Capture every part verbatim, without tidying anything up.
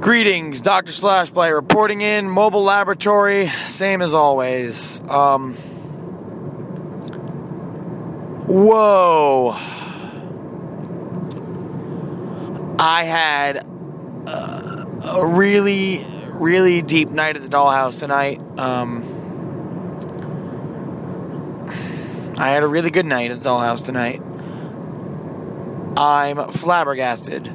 Greetings, Doctor Slashplay reporting in, mobile laboratory, same as always. Um, whoa. I had uh, a really, really deep night at the Dollhouse tonight. Um, I had a really good night at the Dollhouse tonight. I'm flabbergasted.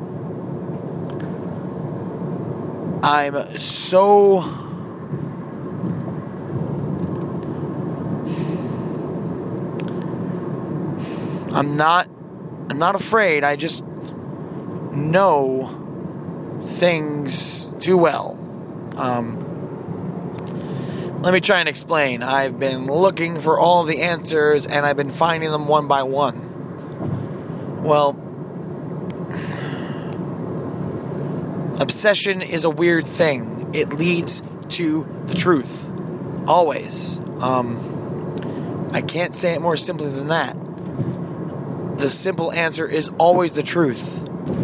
I'm so I'm not I'm not afraid. I just know things too well. Um, let me try and explain. I've been looking for all the answers and I've been finding them one by one. Well, obsession is a weird thing. It leads to the truth. Always. Um, I can't say it more simply than that. The simple answer is always the truth.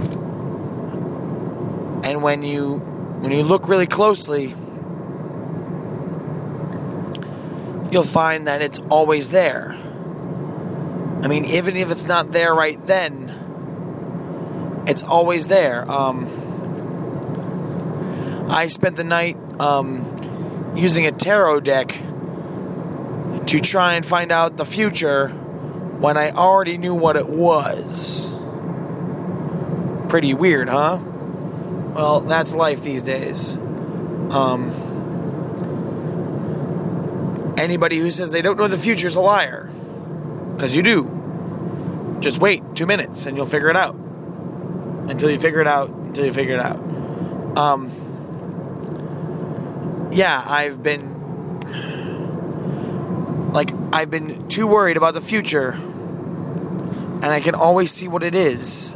And when you when you look really closely, you'll find that it's always there. I mean, even if it's not there right then, it's always there. Um... I spent the night um, using a tarot deck to try and find out the future when I already knew what it was. Pretty weird, huh? Well, that's life these days. Um, anybody who says they don't know the future is a liar. Because you do. Just wait two minutes and you'll figure it out. Until you figure it out, until you figure it out. Um... Yeah, I've been, like, I've been too worried about the future, and I can always see what it is,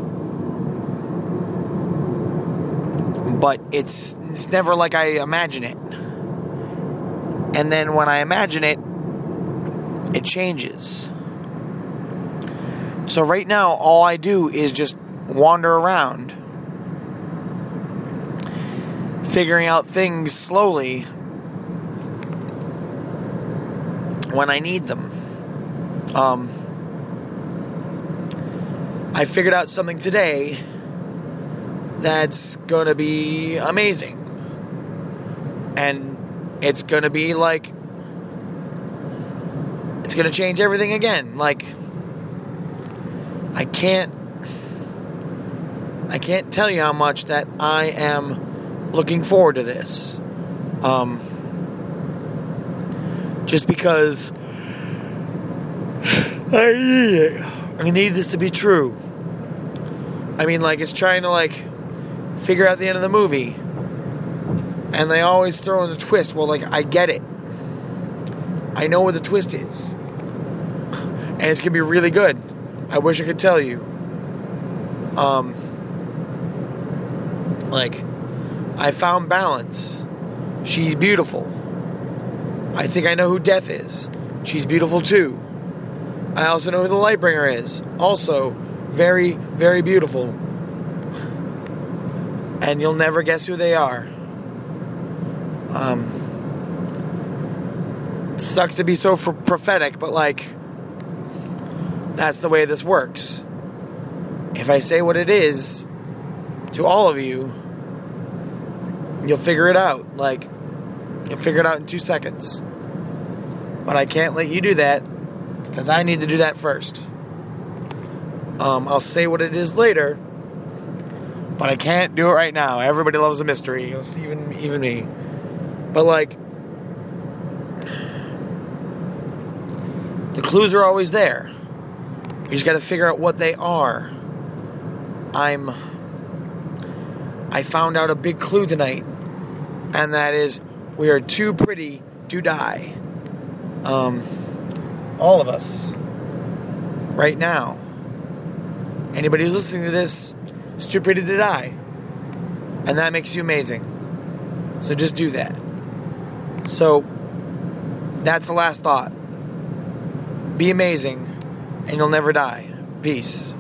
but it's, it's never like I imagine it, and then when I imagine it, it changes. So right now, all I do is just wander around, figuring out things slowly when I need them. Um, I figured out something today that's gonna be amazing. And it's gonna be like, it's gonna change everything again. Like, I can't, I can't tell you how much that I am looking forward to this. Um, just because I need it. I need this to be true. I mean, like, it's trying to, like, figure out the end of the movie. And they always throw in the twist. Well, like, I get it. I know what the twist is. And it's going to be really good. I wish I could tell you. Um, like... I found Balance. She's beautiful. I think I know who Death is. She's beautiful too. I also know who the Lightbringer is. Also, very, very beautiful. And you'll never guess who they are. Um, sucks to be so for prophetic, but like, that's the way this works. If I say what it is to all of you, you'll figure it out. Like, you'll figure it out in two seconds. But I can't let you do that, because I need to do that first. Um, I'll say what it is later, but I can't do it right now. Everybody loves a mystery, even even me. But, like, the clues are always there. You just got to figure out what they are. I'm... I found out a big clue tonight, and that is, we are too pretty to die. Um, all of us. Right now. Anybody who's listening to this is too pretty to die. And that makes you amazing. So just do that. So, that's the last thought. Be amazing, and you'll never die. Peace.